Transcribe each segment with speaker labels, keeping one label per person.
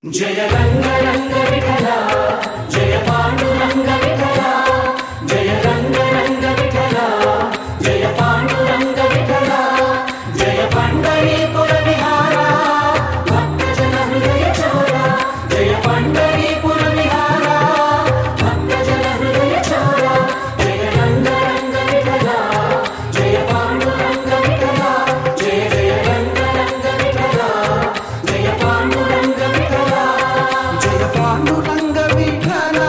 Speaker 1: जय रंग रंग विठला जय पांडुरंग विठला जय रंग रंग विठला जय पांडुरंग विठला जय पंढरीपुर विहारा भक्तजन हृदय चोरा जय पंढरीपुर विहारा भक्तजन हृदय चोरा जय रंग रंग विठला जय पांडुरंग विठला जय जय रंग रंग विठला जय पांडुरंग विठला जय पांडुरंग विठला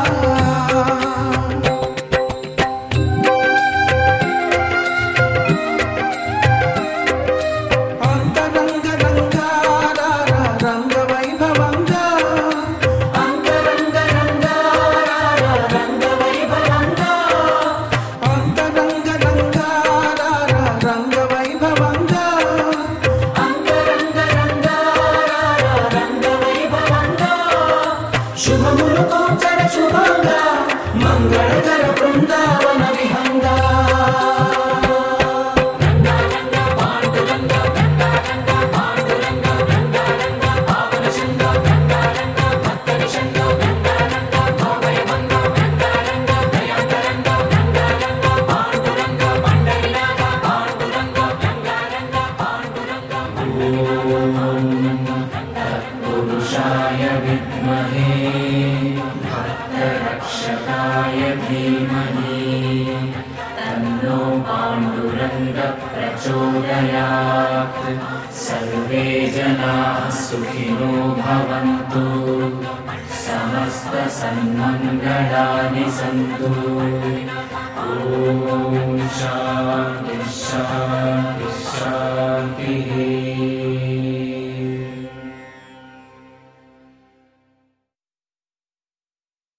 Speaker 1: अंतरंग रंगारा रंग वैभवंगा अंतरंग रंगारा रंग वैभवंगा अंतरंग रंगारा रंग वैभवंगा अंतरंग रंगारा रंग वैभवंगा शुभमुలు కోచర శుభంగా మంగళకర బృందావన విహంగా पुरुषाय विद्महे भक्तरक्षकाय धीमहि तन्नो पाण्डुरङ्ग प्रचोदयात् सर्वे जनाः सुखिनो भवन्तु समस्त सन्मङ्गलानि सन्तु। ॐ